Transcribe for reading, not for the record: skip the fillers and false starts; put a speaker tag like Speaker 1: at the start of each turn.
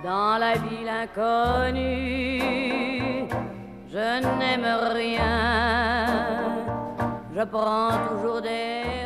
Speaker 1: dans la ville inconnue. Je n'aime rien, je prends toujours des